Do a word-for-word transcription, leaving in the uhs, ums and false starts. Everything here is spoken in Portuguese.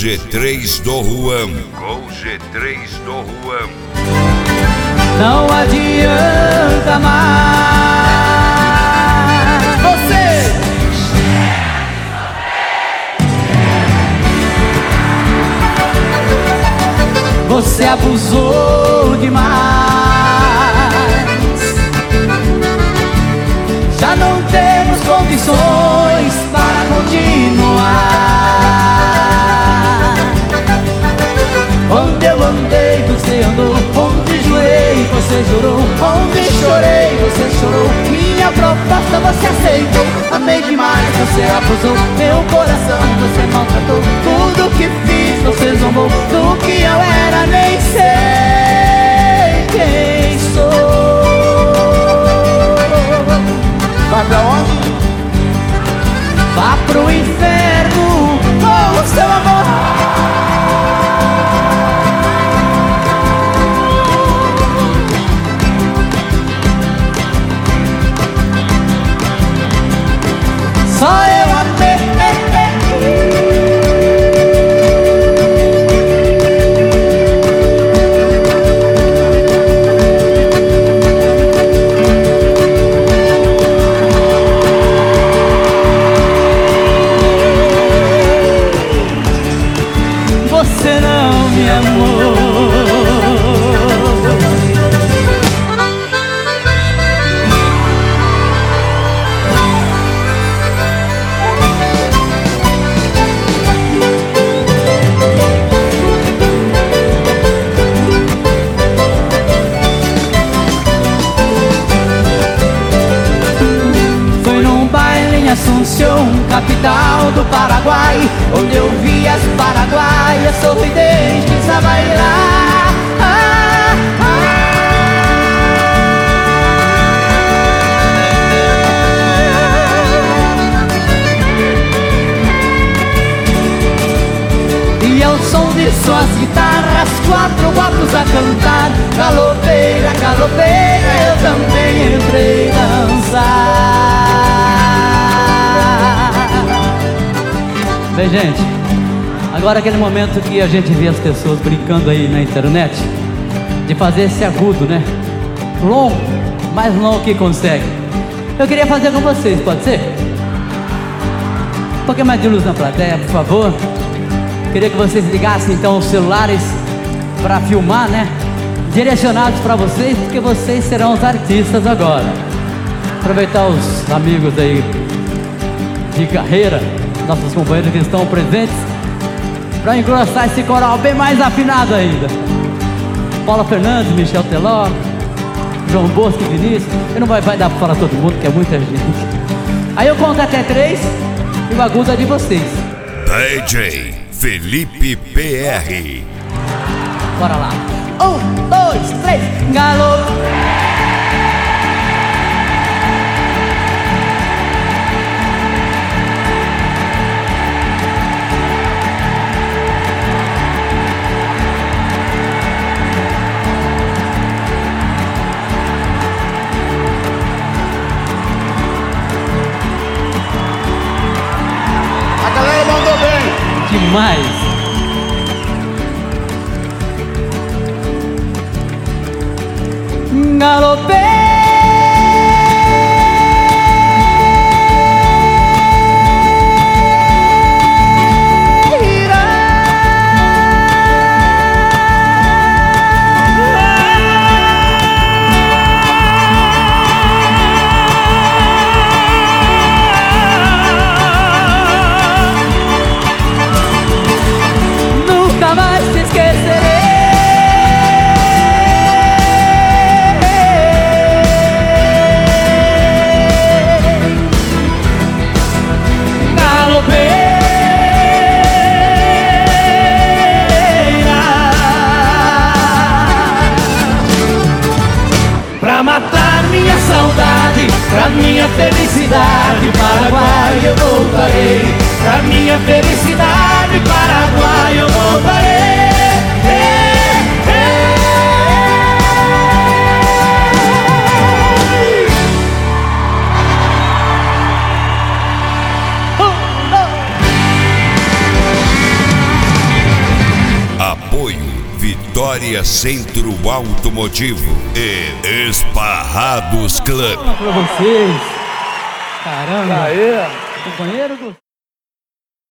G três do Ruam. Gol G três do Ruam. Não adianta mais. Você Você abusou demais. Já não temos condições para continuar. Onde eu andei, você andou. Onde jurei, você jurou. Onde chorei, você chorou. Minha proposta você aceitou. Amei demais, você abusou. Meu coração você maltratou. Tudo que fiz você zombou. Do que eu era nem sei quem sou. Vai pra onde? Vá pro inferno com o seu amor. Só eu amei. Você não me amou. Foi num baile em Assunção, capital do Paraguai, onde eu vi as paraguaias sorridentes a bailar. Ah, ah. E ao som de suas guitarras, quatro gatos a cantar. Galopeira, galopeira, eu também entrei dançar. Bem, gente, agora aquele momento que a gente vê as pessoas brincando aí na internet de fazer esse agudo, né? Longo, mais longo que consegue. Eu queria fazer com vocês, pode ser? Um pouquinho mais de luz na plateia, por favor. Queria que vocês ligassem então os celulares para filmar, né? Direcionados para vocês, porque vocês serão os artistas agora. Aproveitar os amigos aí de carreira, nossos companheiros que estão presentes, para engrossar esse coral bem mais afinado ainda. Paula Fernandes, Michel Teló, João Bosco e Vinícius. Eu não vai, vai dar para falar todo mundo, que é muita gente. Aí eu conto até três e o agudo é de vocês. D J Felipe P R. Bora lá. Um, dois, três, galo. A galera mandou bem. Demais. Nunca mais te esquecerei. Pra matar minha saudade, pra minha felicidade, Paraguai eu voltarei. Pra minha felicidade, Paraguai eu voltarei. Glória Centro Automotivo e Esparrados Club. Pra vocês. Caramba. Aê. Companheiro do...